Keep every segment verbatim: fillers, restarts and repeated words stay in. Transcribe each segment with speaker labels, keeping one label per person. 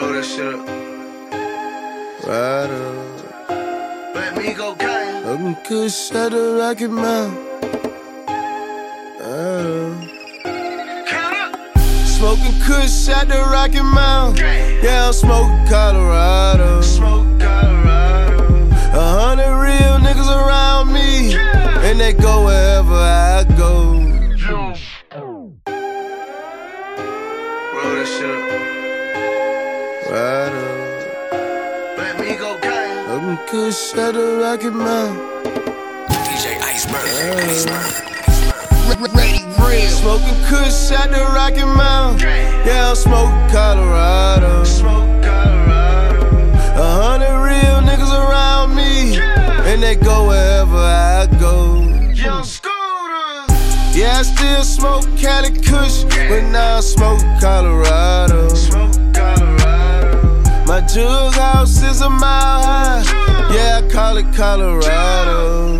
Speaker 1: Roll that shit up.
Speaker 2: Ride up.
Speaker 1: Let me go, Kanye.
Speaker 2: I'm kush at the Rocky Mountain. Smoking kush at the Rocky Mountain. Yeah, I'm smoking Colorado.
Speaker 1: Smoke Colorado.
Speaker 2: A hundred real niggas around me, and they go wherever I go.
Speaker 1: Roll that shit up.
Speaker 2: Ride up.
Speaker 1: Let me go, Kanye.
Speaker 2: I'm kush at the Rocky Mountain.
Speaker 3: D J Iceberg. Iceberg.
Speaker 1: Ready, real.
Speaker 2: Smoking kush at the Rocky Mountain. Yeah, I'm smoking Colorado.
Speaker 1: Smoke Colorado.
Speaker 2: A hundred real niggas around me, and they go wherever I go.
Speaker 1: Young Scooter.
Speaker 2: Yeah, I still smoke Cali Kush, but now I smoke Colorado.
Speaker 1: Smoke Colorado.
Speaker 2: My jug house is a mile high. Yeah, I call it Colorado.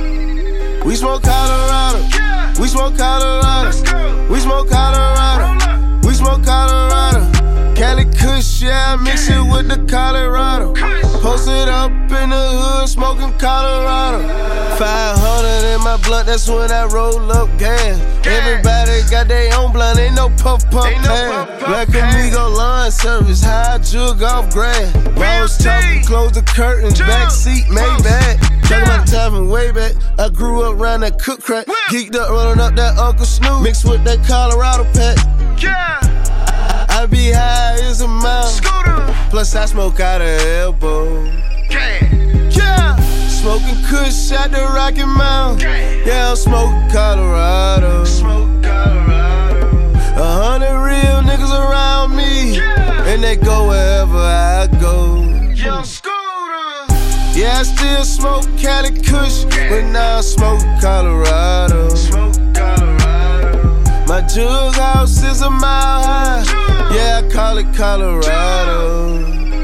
Speaker 2: We smoke Colorado. We smoke Colorado. We smoke Colorado. We smoke Colorado. Cali Kush, yeah, I mix it with the Colorado. Posted up in the hood, smoking Colorado. five hundred in my blunt, that's when I roll up gas. Everybody got their own blunt, ain't no puff puff pass. Black Amigo lawn service, high jug off grass. Rose talking, close the curtains, back seat, Maybach. Talking about the time from way back. I grew up around that cook crack. Geeked up, rolling up that Uncle Snoop. Mixed with that Colorado pack.
Speaker 1: Yeah.
Speaker 2: I be high as a mountain.
Speaker 1: Scooter.
Speaker 2: Plus I smoke out of elbow.
Speaker 1: Yeah.
Speaker 2: Yeah. Smoking kush at the Rocky Mountain. Yeah, I'm smoking Colorado.
Speaker 1: Smoke Colorado.
Speaker 2: A hundred real niggas around me, and they go wherever I go.
Speaker 1: Young Scooter.
Speaker 2: Yeah, I still smoke Cali Kush, but now I smoke Colorado.
Speaker 1: Smoke Colorado.
Speaker 2: My jug house is a mile high. Yeah, I call it Colorado.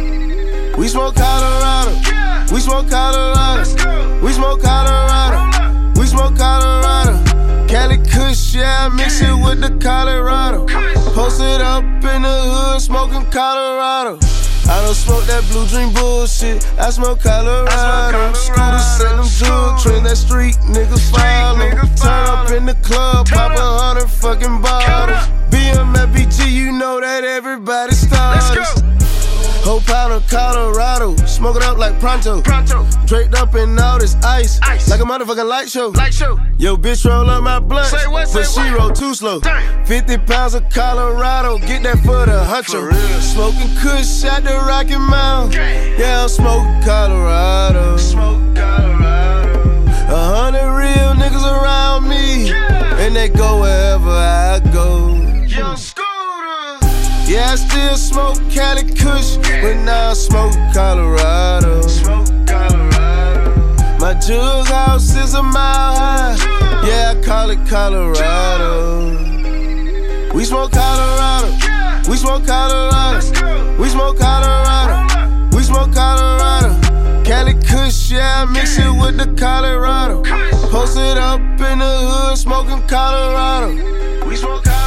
Speaker 2: We smoke Colorado. We smoke Colorado. We smoke Colorado. We smoke Colorado. Cali Kush, yeah, I mix it with the Colorado. Posted up in the hood, smoking Colorado. I don't smoke that Blue Dream bullshit. I smoke Colorado. Scooter set them jewels, trend that street, niggas follow. Turn up in the club, pop a hundred fucking bottles. B M F B G, you know that everybody starts. Whole pound of Colorado, smoke it up like pronto.
Speaker 1: Pronto.
Speaker 2: Draped up in all this ice,
Speaker 1: ice.
Speaker 2: like a motherfucking light show.
Speaker 1: Light show.
Speaker 2: Yo, bitch, roll up my blunt,
Speaker 1: Say what, say
Speaker 2: but she
Speaker 1: what?
Speaker 2: roll too slow.
Speaker 1: Damn.
Speaker 2: fifty pounds of Colorado, get that for the huncho.
Speaker 1: For real.
Speaker 2: Smoking kush at the Rocky Mountain. Yeah, I'm smoking Colorado.
Speaker 1: Smoke Colorado.
Speaker 2: A hundred real niggas around me, and they go wherever I go.
Speaker 1: Young Scooter.
Speaker 2: Yeah, I still smoke Cali Kush, but now I smoke Colorado.
Speaker 1: Smoke Colorado.
Speaker 2: My jug house is a mile high. Yeah, I call it Colorado. We smoke Colorado. We smoke Colorado. We smoke Colorado. We smoke Colorado. Cali Kush, yeah, I mix it with the Colorado. Posted up in the hood, smoking Colorado.
Speaker 1: We smoke Colorado.